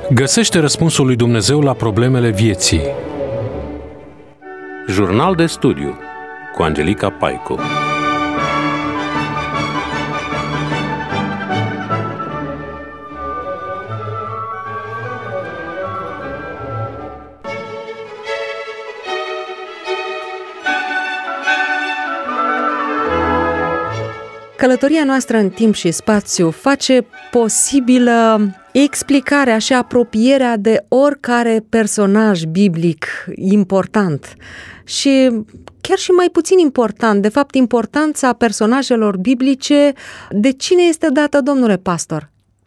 Găsește răspunsul lui Dumnezeu la problemele vieții. Jurnal de studiu cu Angelica Paicu. Călătoria noastră în timp și spațiu face posibilă explicarea și apropierea de oricare personaj biblic important și chiar și mai puțin important. De fapt, importanța personajelor biblice, de cine este dată, domnule pastor?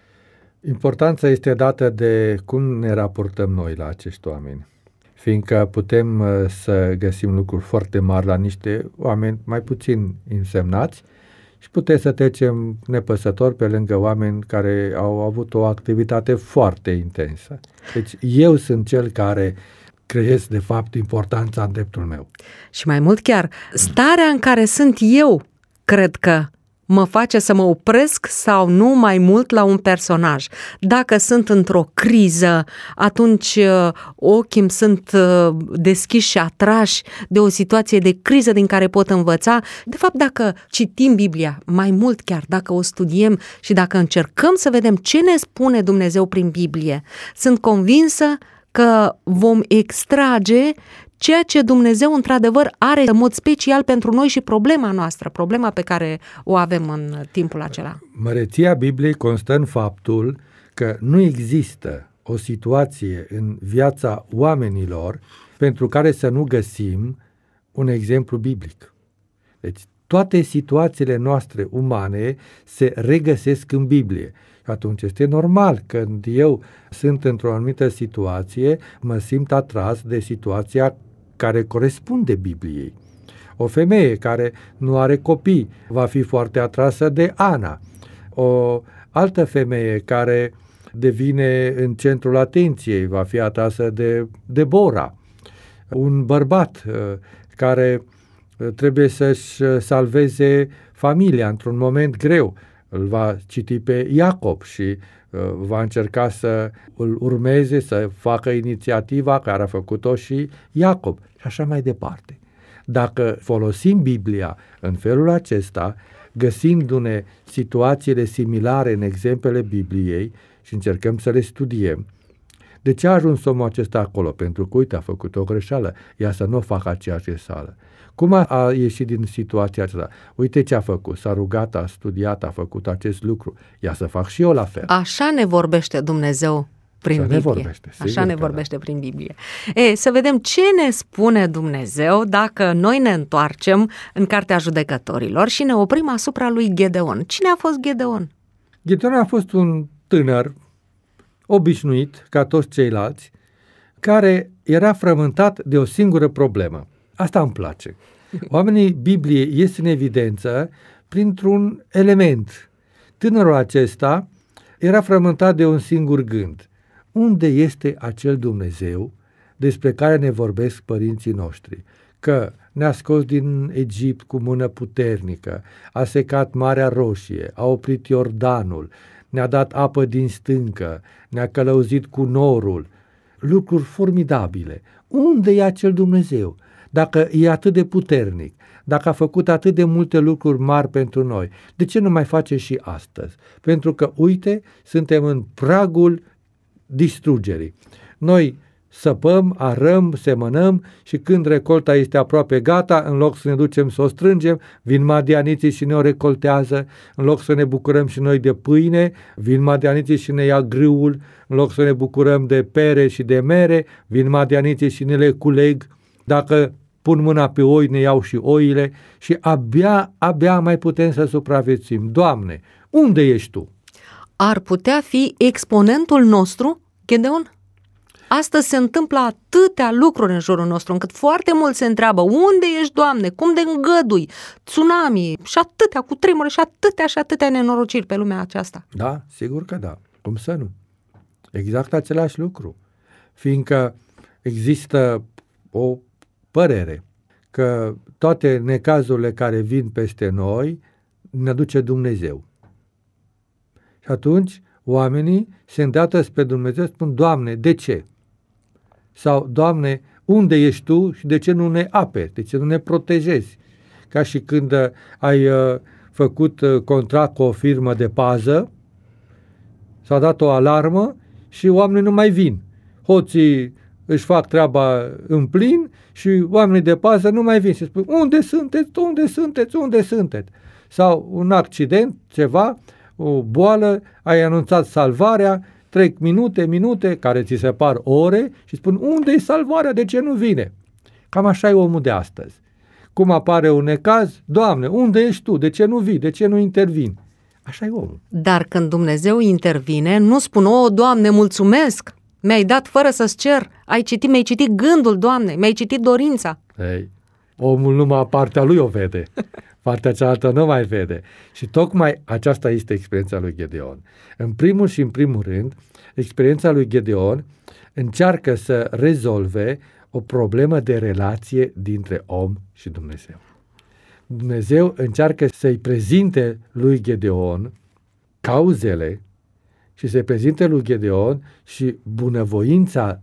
Importanța este dată de cum ne raportăm noi la acești oameni, fiindcă putem să găsim lucruri foarte mari la niște oameni mai puțin însemnați și putem să trecem nepăsător pe lângă oameni care au avut o activitate foarte intensă. Deci eu sunt cel care creez de fapt importanța în dreptul meu. Și mai mult chiar, starea în care sunt eu, cred că mă face să mă opresc sau nu mai mult la un personaj. Dacă sunt într-o criză, atunci ochii îmi sunt deschiși și atrași de o situație de criză din care pot învăța. De fapt, dacă citim Biblia, mai mult chiar, dacă o studiem și dacă încercăm să vedem ce ne spune Dumnezeu prin Biblie, sunt convinsă că vom extrage ceea ce Dumnezeu într-adevăr are în mod special pentru noi și problema noastră, problema pe care o avem în timpul acela. Măreția Bibliei constă în faptul că nu există o situație în viața oamenilor pentru care să nu găsim un exemplu biblic. Deci toate situațiile noastre umane se regăsesc în Biblie. Atunci este normal când eu sunt într-o anumită situație, mă simt atras de situația care corespunde Bibliei. O femeie care nu are copii va fi foarte atrasă de Ana. O altă femeie care devine în centrul atenției va fi atrasă de Debora. Un bărbat care trebuie să-și salveze familia într-un moment greu îl va citi pe Iacob și va încerca să îl urmeze, să facă inițiativa care a făcut-o și Iacob și așa mai departe. Dacă folosim Biblia în felul acesta, găsindu-ne situațiile similare în exemplele Bibliei și încercăm să le studiem, de ce a ajuns omul acesta acolo? Pentru că, uite, a făcut o greșeală, ea să nu facă aceeași greșeală. Cum a ieșit din situația aceasta? Uite ce a făcut, s-a rugat, a studiat, a făcut acest lucru, ia să fac și eu la fel. Așa ne vorbește Dumnezeu prin Biblie. Așa ne vorbește prin Biblie. Să vedem ce ne spune Dumnezeu dacă noi ne întoarcem în Cartea Judecătorilor și ne oprim asupra lui Gedeon. Cine a fost Gedeon? Gedeon a fost un tânăr obișnuit, ca toți ceilalți, care era frământat de o singură problemă. Asta îmi place. Oamenii Bibliei ies în evidență printr-un element. Tânărul acesta era frământat de un singur gând. Unde este acel Dumnezeu despre care ne vorbesc părinții noștri? Că ne-a scos din Egipt cu mână puternică, a secat Marea Roșie, a oprit Iordanul, ne-a dat apă din stâncă, ne-a călăuzit cu norul. Lucruri formidabile. Unde e acel Dumnezeu? Dacă e atât de puternic, dacă a făcut atât de multe lucruri mari pentru noi, de ce nu mai face și astăzi? Pentru că, uite, suntem în pragul distrugerii. Noi săpăm, arăm, semănăm și când recolta este aproape gata, în loc să ne ducem să o strângem, vin madianiții și ne o recoltează, în loc să ne bucurăm și noi de pâine, vin madianiții și ne ia grâul, în loc să ne bucurăm de pere și de mere, vin madianiții și ne le culeg. Dacă pun mâna pe oi, ne iau și oile și abia mai putem să supraviețuim. Doamne, unde ești Tu? Ar putea fi exponentul nostru, Gedeon? Astăzi se întâmplă atâtea lucruri în jurul nostru, încât foarte mulți se întreabă, unde ești, Doamne, cum de îngădui, tsunami și atâtea cutremure și atâtea nenorociri pe lumea aceasta? Da, sigur că da. Cum să nu? Exact același lucru. Fiindcă există o părere că toate necazurile care vin peste noi ne aduce Dumnezeu. Și atunci oamenii se îndreaptă spre Dumnezeu, spun, Doamne, de ce? Sau, Doamne, unde ești Tu și de ce nu ne aperi, de ce nu ne protejezi? Ca și când ai făcut contract cu o firmă de pază, s-a dat o alarmă și oamenii nu mai vin. Hoții își fac treaba în plin și oamenii de pază nu mai vin și spun, unde sunteți, unde sunteți, unde sunteți? Sau un accident, ceva, o boală, ai anunțat salvarea, trec minute, care ți se par ore și spun, unde e salvarea, de ce nu vine? Cam așa e omul de astăzi. Cum apare un necaz, Doamne, unde ești Tu, de ce nu vii, de ce nu intervin? Așa e omul. Dar când Dumnezeu intervine, nu spun, o, Doamne, mulțumesc, mi-ai dat fără să-ți cer, mi-ai citit gândul, Doamne, mi-ai citit dorința. Ei, omul numai partea lui o vede, partea cealaltă nu mai vede. Și tocmai aceasta este experiența lui Gedeon. În primul și în primul rând, experiența lui Gedeon încearcă să rezolve o problemă de relație dintre om și Dumnezeu. Dumnezeu încearcă să-i prezinte lui Gedeon cauzele și să-i prezinte lui Gedeon și bunăvoința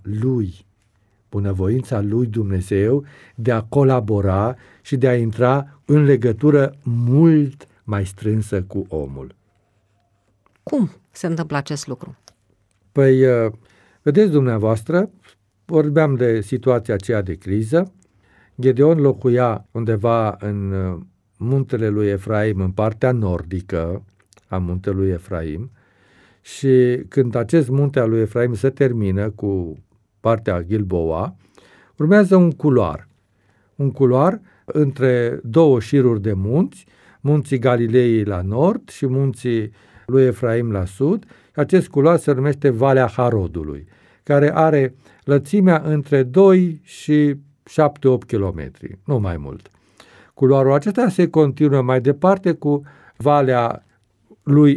lui Dumnezeu de a colabora și de a intra în legătură mult mai strânsă cu omul. Cum se întâmplă acest lucru? Păi, vedeți dumneavoastră, vorbeam de situația aceea de criză. Gedeon locuia undeva în muntele lui Efraim, în partea nordică a muntelui Efraim, și când acest munte al lui Efraim se termină cu partea Gilboa, urmează un culoar între două șiruri de munți, munții Galilei la nord și munții lui Efraim la sud. Acest culoar se numește Valea Harodului, care are lățimea între 2 și 7-8 kilometri, nu mai mult. Culoarul acesta se continuă mai departe cu Valea lui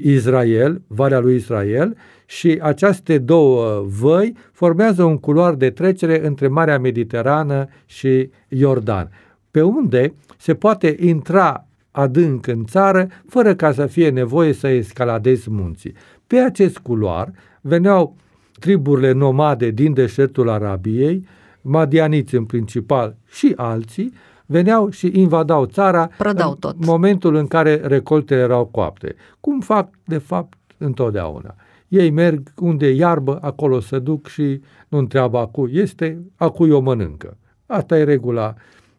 Israel și aceste două văi formează un culoar de trecere între Marea Mediterană și Iordan, pe unde se poate intra adânc în țară fără ca să fie nevoie să escaladezi munții. Pe acest culoar veneau triburile nomade din deșertul Arabiei, madianiți în principal și alții, veneau și invadau țara în momentul în care recoltele erau coapte. Cum fac, de fapt, întotdeauna. Ei merg unde e iarbă, acolo se duc și nu întreabă a cui este, a cui o mănâncă. Asta e regula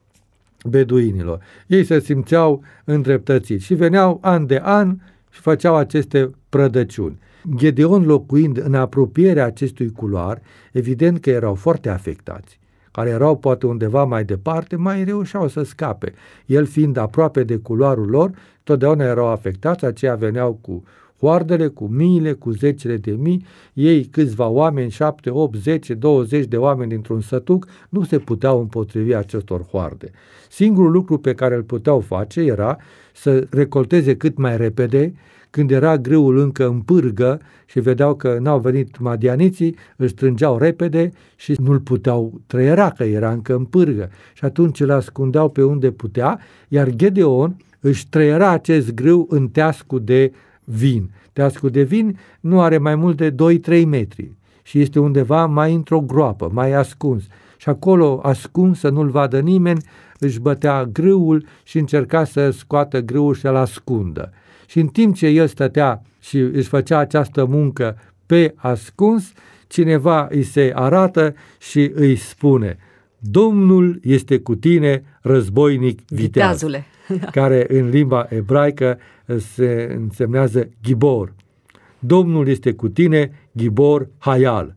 beduinilor. Ei se simțeau îndreptățiți și veneau an de an și făceau aceste prădăciuni. Gedeon, locuind în apropierea acestui culoar, evident că erau foarte afectați. Care erau poate undeva mai departe, mai reușeau să scape. El fiind aproape de culoarul lor, totdeauna erau afectați, aceia veneau cu hoardele, cu miile, cu zecile de mii, ei câțiva oameni, 7, 8, 10, 20 de oameni dintr-un sătuc, nu se puteau împotrivi acestor hoarde. Singurul lucru pe care îl puteau face era să recolteze cât mai repede. Când era grâul încă în pârgă și vedeau că n-au venit madianiții, îl strângeau repede și nu-l puteau trăiera, că era încă în pârgă. Și atunci îl ascundeau pe unde putea, iar Gedeon își trăiera acest grâu în teascul de vin. Teascul de vin nu are mai mult de 2-3 metri și este undeva mai într-o groapă, mai ascuns. Și acolo, ascuns, să nu-l vadă nimeni, își bătea grâul și încerca să scoată grâul și să-l ascundă. Și în timp ce el stătea și își făcea această muncă pe ascuns, cineva îi se arată și îi spune: Domnul este cu tine, războinic viteaz, care în limba ebraică se însemnează Gibor. Domnul este cu tine, Gibor Hayal.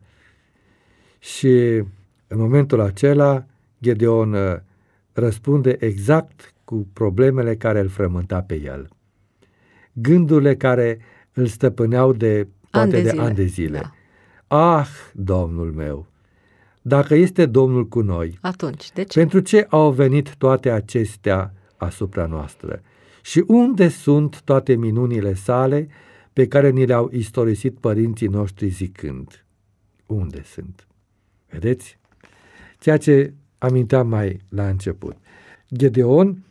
Și în momentul acela Gedeon răspunde exact cu problemele care îl frământa pe el. Gândurile care îl stăpâneau de ani de zile. Da. Ah, Domnul meu, dacă este Domnul cu noi, atunci, de ce? Pentru ce au venit toate acestea asupra noastră? Și unde sunt toate minunile sale pe care ni le-au istorisit părinții noștri zicând? Unde sunt? Vedeți? Ceea ce aminteam mai la început. Gedeon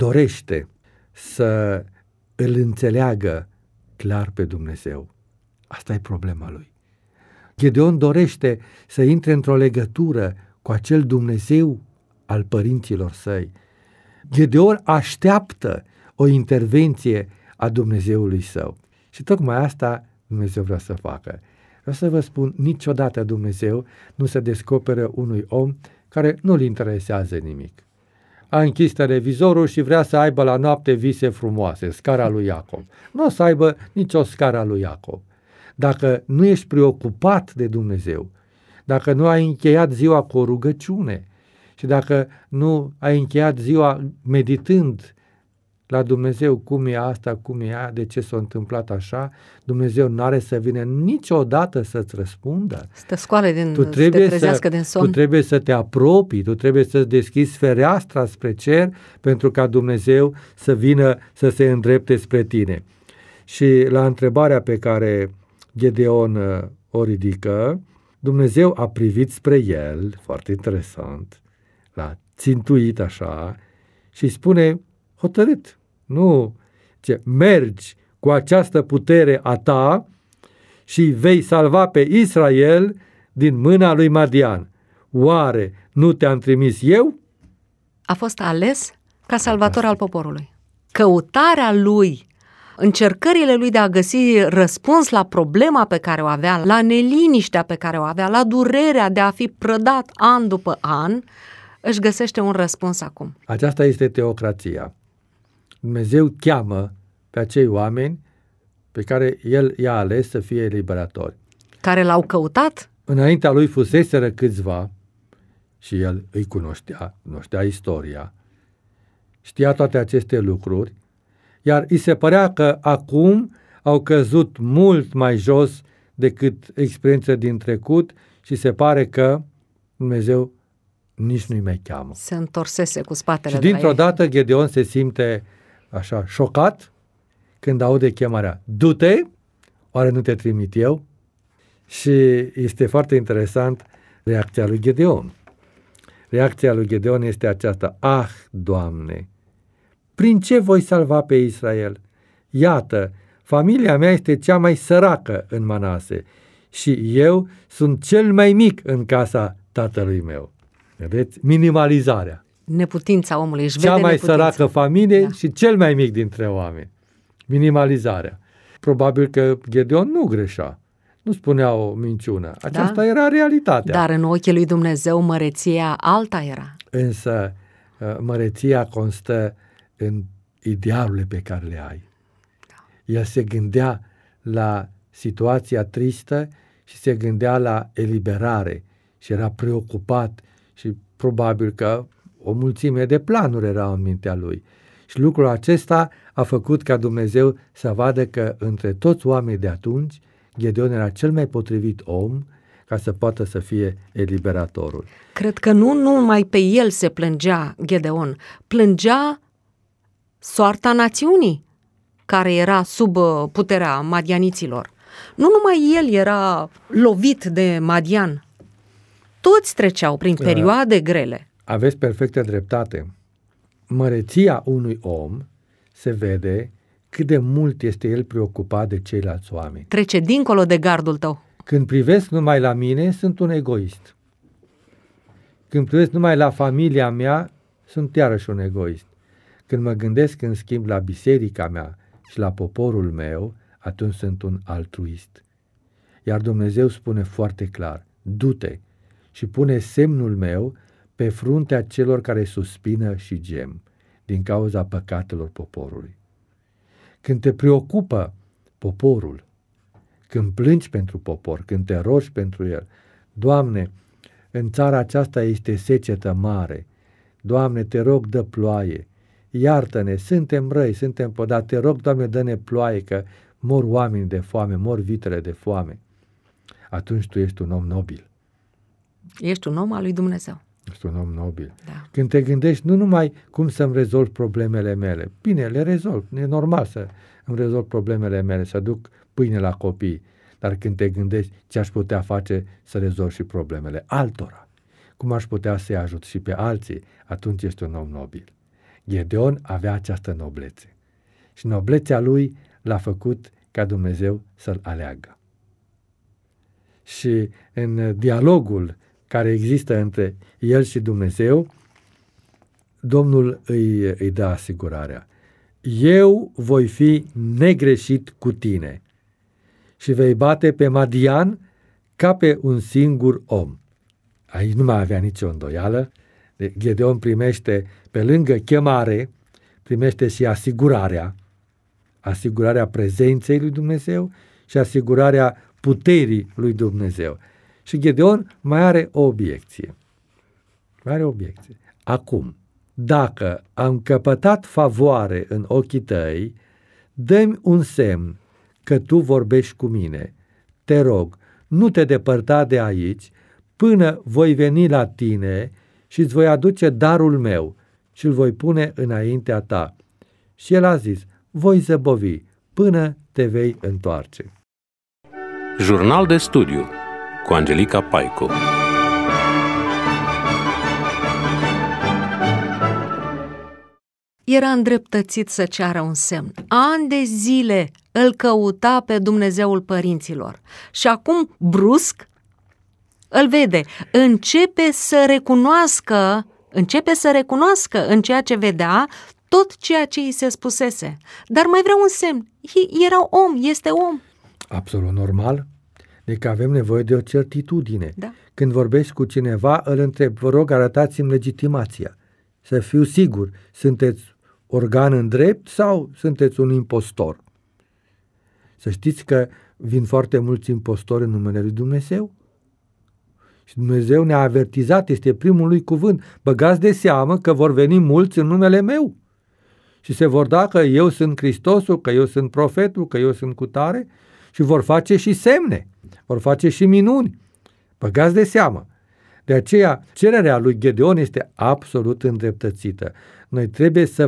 dorește să îl înțeleagă clar pe Dumnezeu. Asta e problema lui. Gedeon dorește să intre într-o legătură cu acel Dumnezeu al părinților săi. Gedeon așteaptă o intervenție a Dumnezeului său. Și tocmai asta Dumnezeu vrea să facă. Vreau să vă spun, niciodată Dumnezeu nu se descoperă unui om care nu-l interesează nimic. A închis televizorul și vrea să aibă la noapte vise frumoase, scara lui Iacov. Nu o să aibă nicio scara lui Iacov. Dacă nu ești preocupat de Dumnezeu, dacă nu ai încheiat ziua cu o rugăciune și dacă nu ai încheiat ziua meditând la Dumnezeu cum e asta, cum e aia, de ce s-a întâmplat așa, Dumnezeu n-are să vină niciodată să-ți răspundă. Să te scoale să te trezească din somn. Tu trebuie să te apropii, tu trebuie să-ți deschizi fereastra spre cer pentru ca Dumnezeu să vină să se îndrepte spre tine. Și la întrebarea pe care Gedeon o ridică, Dumnezeu a privit spre el, foarte interesant, l-a țintuit așa și spune hotărât, nu, ce mergi cu această putere a ta și vei salva pe Israel din mâna lui Madian. Oare nu te-am trimis eu? A fost ales ca salvator al poporului. Căutarea lui, încercările lui de a găsi răspuns la problema pe care o avea, la neliniștea pe care o avea, la durerea de a fi prădat an după an, își găsește un răspuns acum. Aceasta este teocrația. Dumnezeu cheamă pe acei oameni pe care El i-a ales să fie eliberatori. Care l-au căutat? Înaintea lui fuseseră câțiva și El îi cunoștea istoria, știa toate aceste lucruri, iar îi se părea că acum au căzut mult mai jos decât experiența din trecut și se pare că Dumnezeu nici nu-i mai cheamă. Se întorsese cu spatele și de la dintr-o ei. dată Gedeon se simte așa șocat când aude chemarea. Du-te, oare nu te trimit eu? Și este foarte interesant reacția lui Gedeon. Reacția lui Gedeon este aceasta. Ah, Doamne, prin ce voi salva pe Israel? Iată, familia mea este cea mai săracă în Manase și eu sunt cel mai mic în casa tatălui meu. Vedeți? Minimalizarea. Neputința omului, își vede cea mai neputința. săracă familie și cel mai mic dintre oameni. Minimalizarea. Probabil că Gedeon nu greșea. Nu spunea o minciună. Aceasta era realitatea. Dar în ochii lui Dumnezeu măreția alta era. Însă măreția constă în idealurile pe care le ai. El se gândea la situația tristă și se gândea la eliberare și era preocupat și probabil că o mulțime de planuri erau în mintea lui. Și lucrul acesta a făcut ca Dumnezeu să vadă că între toți oamenii de atunci, Gedeon era cel mai potrivit om ca să poată să fie eliberatorul. Cred că nu numai pe el se plângea Gedeon, plângea soarta națiunii care era sub puterea madianiților. Nu numai el era lovit de Madian, toți treceau prin perioade grele. Aveți perfectă dreptate. Măreția unui om se vede cât de mult este el preocupat de ceilalți oameni. Trece dincolo de gardul tău. Când privesc numai la mine, sunt un egoist. Când privesc numai la familia mea, sunt iarăși un egoist. Când mă gândesc, în schimb, la biserica mea și la poporul meu, atunci sunt un altruist. Iar Dumnezeu spune foarte clar, du-te și pune semnul meu pe fruntea celor care suspină și gem din cauza păcatelor poporului. Când te preocupă poporul, când plângi pentru popor, când te rogi pentru el, Doamne, în țara aceasta este secetă mare, Doamne, te rog, dă ploaie, iartă-ne, suntem răi, suntem podați, te rog, Doamne, dă-ne ploaie, că mor oameni de foame, mor vitele de foame. Atunci tu ești un om nobil. Ești un om al lui Dumnezeu. Ești un om nobil. Da. Când te gândești nu numai cum să-mi rezolv problemele mele, bine, le rezolv, e normal să îmi rezolv problemele mele, să duc pâine la copii, dar când te gândești ce aș putea face să rezolv și problemele altora, cum aș putea să-i ajut și pe alții, atunci ești un om nobil. Gedeon avea această noblețe și noblețea lui l-a făcut ca Dumnezeu să-l aleagă. și în dialogul care există între el și Dumnezeu, Domnul îi dă asigurarea. Eu voi fi negreșit cu tine și vei bate pe Madian ca pe un singur om. Aici nu mai avea nicio îndoială. Gedeon primește, pe lângă chemare, primește și asigurarea prezenței lui Dumnezeu și asigurarea puterii lui Dumnezeu. Și Gedeon mai are o obiecție. Acum, dacă am căpătat favoare în ochii tăi, dă-mi un semn că tu vorbești cu mine. Te rog, nu te depărta de aici până voi veni la tine și îți voi aduce darul meu și îl voi pune înaintea ta. Și el a zis, voi zăbovi până te vei întoarce. Jurnal de studiu cu Angelica Paico. Era îndreptățit să ceară un semn. Ani de zile îl căuta pe Dumnezeul părinților. Și acum, brusc, îl vede. Începe să recunoască în ceea ce vedea tot ceea ce îi se spusese. Dar mai vrea un semn. Era om, este om. Absolut normal. Deci avem nevoie de o certitudine. Da. Când vorbești cu cineva, îl întreb, vă rog, arătați-mi legitimația. Să fiu sigur, sunteți organ îndrept sau sunteți un impostor? Să știți că vin foarte mulți impostori în numele lui Dumnezeu. Și Dumnezeu ne-a avertizat, este primul lui cuvânt. Băgați de seamă că vor veni mulți în numele meu. Și se vor da că eu sunt Hristosul, că eu sunt profetul, că eu sunt cutare și vor face și semne, vor face și minuni. Băgați de seamă. De aceea, cererea lui Gedeon este absolut îndreptățită. Noi trebuie să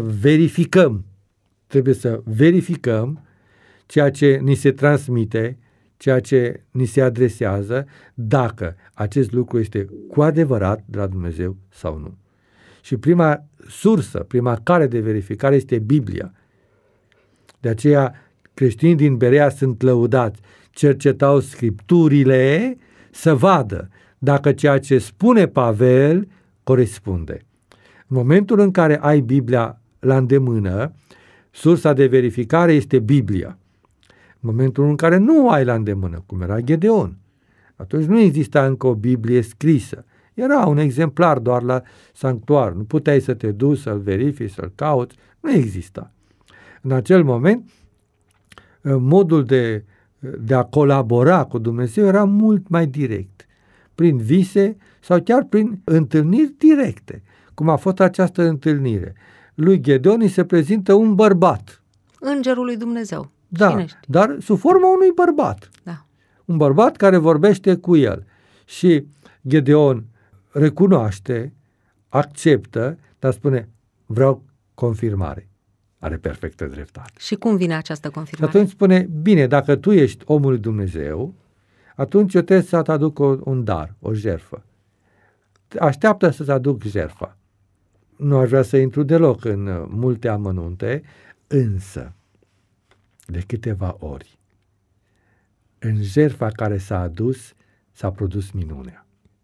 verificăm ceea ce ni se transmite, ceea ce ni se adresează, dacă acest lucru este cu adevărat de la Dumnezeu sau nu. Și prima sursă, prima cale de verificare este Biblia. De aceea, creștinii din Berea sunt lăudați, cercetau Scripturile să vadă dacă ceea ce spune Pavel corespunde. În momentul în care ai Biblia la îndemână, sursa de verificare este Biblia. În momentul în care nu ai la îndemână, cum era Gedeon, atunci nu exista încă o Biblie scrisă. Era un exemplar doar la sanctuar. Nu puteai să te duci, să-l verifici, să-l cauți. Nu exista. În acel moment, modul de a colabora cu Dumnezeu era mult mai direct. Prin vise sau chiar prin întâlniri directe. Cum a fost această întâlnire. Lui Gedeon îi se prezintă un bărbat. Îngerul lui Dumnezeu. Da, dar sub forma unui bărbat. Da. Un bărbat care vorbește cu el. Și Gedeon recunoaște, acceptă, dar spune, vreau confirmare. Are perfectă dreptate. Și cum vine această confirmare? Și atunci spune, bine, dacă tu ești omul lui Dumnezeu, atunci eu trebuie să-ți aduc un dar, o jertfă. Așteaptă să-ți aduc jertfa. Nu aș vrea să intru deloc în multe amănunte, însă, de câteva ori, în jertfa care s-a adus, s-a produs minunea.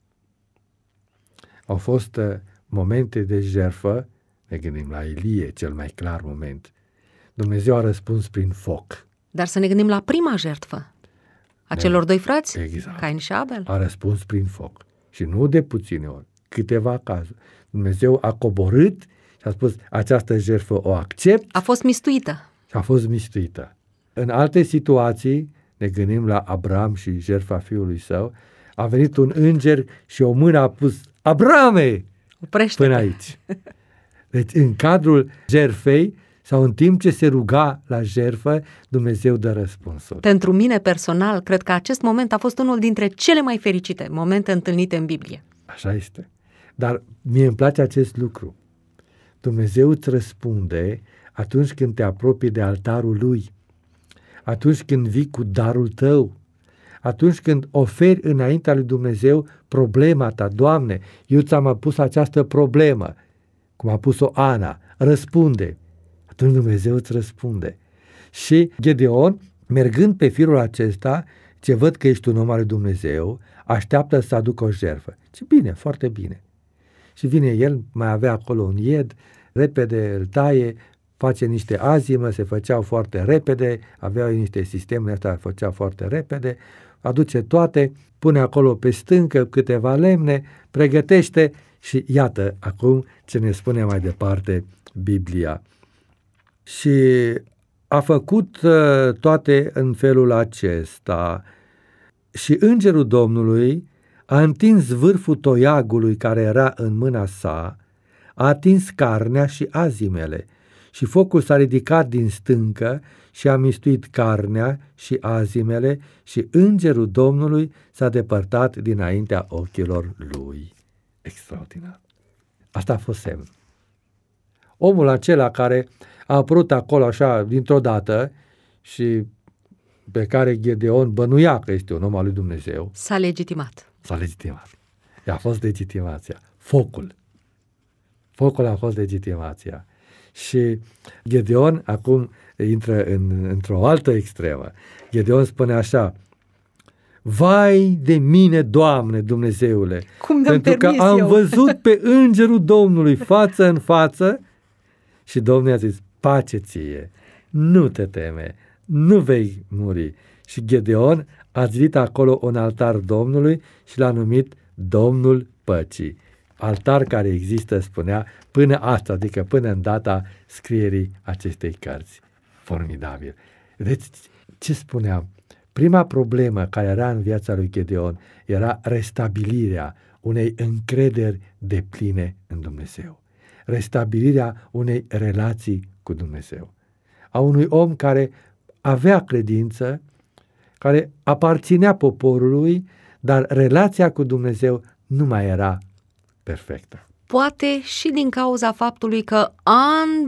Au fost momente de jertfă, ne gândim la Ilie, cel mai clar moment. Dumnezeu a răspuns prin foc. Dar să ne gândim la prima jertfă a celor doi frați, exact. Cain și Abel. A răspuns prin foc. Și nu de puține ori, câteva cazuri. Dumnezeu a coborât și a spus, această jertfă o accept. A fost mistuită. Și a fost mistuită. În alte situații, ne gândim la Abraham și jertfa fiului său, a venit un înger și o mână a pus, Abrahame, oprește-te. Până aici. Deci în cadrul jertfei sau în timp ce se ruga la jertfă, Dumnezeu dă răspunsul. Pentru mine personal, cred că acest moment a fost unul dintre cele mai fericite momente întâlnite în Biblie. Așa este. Dar mie îmi place acest lucru. Dumnezeu îți răspunde atunci când te apropii de altarul Lui, atunci când vii cu darul tău, atunci când oferi înaintea lui Dumnezeu problema ta. Doamne, eu ți-am pus această problemă, cum a pus-o Ana, răspunde. Atunci Dumnezeu îți răspunde. Și Gedeon, mergând pe firul acesta, ce văd că ești un om al lui Dumnezeu, așteaptă să aducă o jertfă. Ce bine, foarte bine. Și vine el, mai avea acolo un ied, repede îl taie, face niște azimă, se făceau foarte repede, aveau niște sisteme astea, făceau foarte repede, aduce toate, pune acolo pe stâncă câteva lemne, pregătește și iată acum ce ne spune mai departe Biblia. Și a făcut toate în felul acesta și îngerul Domnului a întins vârful toiagului care era în mâna sa, a atins carnea și azimele și focul s-a ridicat din stâncă și a mistuit carnea și azimele și îngerul Domnului s-a depărtat dinaintea ochilor lui. Extraordinar. Asta a fost semn. Omul acela care a apărut acolo așa dintr-o dată și pe care Gedeon bănuia că este un om al lui Dumnezeu. S-a legitimat. S-a legitimat. A fost legitimația. Focul. Focul a fost legitimația. Și Gedeon acum intră într-o altă extremă. Gedeon spune așa: vai de mine, Doamne, Dumnezeule, pentru că am văzut pe îngerul Domnului față în față și Domnul i-a zis: pace ție, nu te teme, nu vei muri. Și Gedeon a zidit acolo un altar Domnului și l-a numit Domnul Păcii. Altar care există, spunea, până asta, adică până în data scrierii acestei cărți. Formidabil. Vedeți ce spuneam? Prima problemă care era în viața lui Gedeon era restabilirea unei încrederi depline în Dumnezeu. Restabilirea unei relații cu Dumnezeu. A unui om care avea credință, care aparținea poporului, dar relația cu Dumnezeu nu mai era perfectă. Poate și din cauza faptului că an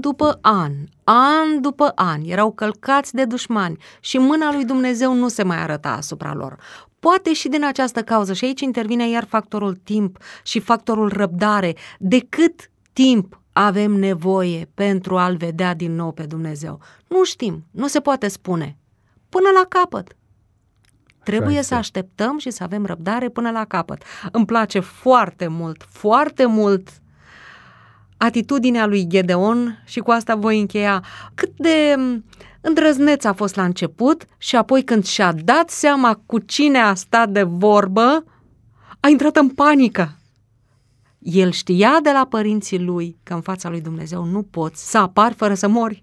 după an erau călcați de dușmani și mâna lui Dumnezeu nu se mai arăta asupra lor. Poate și din această cauză, și aici intervine iar factorul timp și factorul răbdare. De cât timp avem nevoie pentru a-L vedea din nou pe Dumnezeu? Nu știm, nu se poate spune. Până la capăt. Trebuie să așteptăm și să avem răbdare până la capăt. Îmi place foarte mult atitudinea lui Gedeon și cu asta voi încheia. Cât de îndrăzneț a fost la început și apoi când și-a dat seama cu cine a stat de vorbă, a intrat în panică. El știa de la părinții lui că în fața lui Dumnezeu nu poți să apari fără să mori.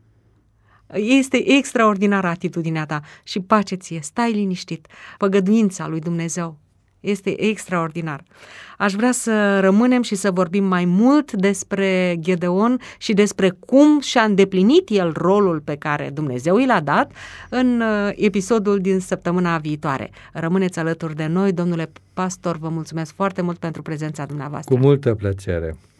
Este extraordinară atitudinea ta și pace ție, stai liniștit. Făgăduința lui Dumnezeu este extraordinar. Aș vrea să rămânem și să vorbim mai mult despre Gedeon și despre cum și-a îndeplinit el rolul pe care Dumnezeu i l-a dat în episodul din săptămâna viitoare. Rămâneți alături de noi, domnule pastor, vă mulțumesc foarte mult pentru prezența dumneavoastră. Cu multă plăcere.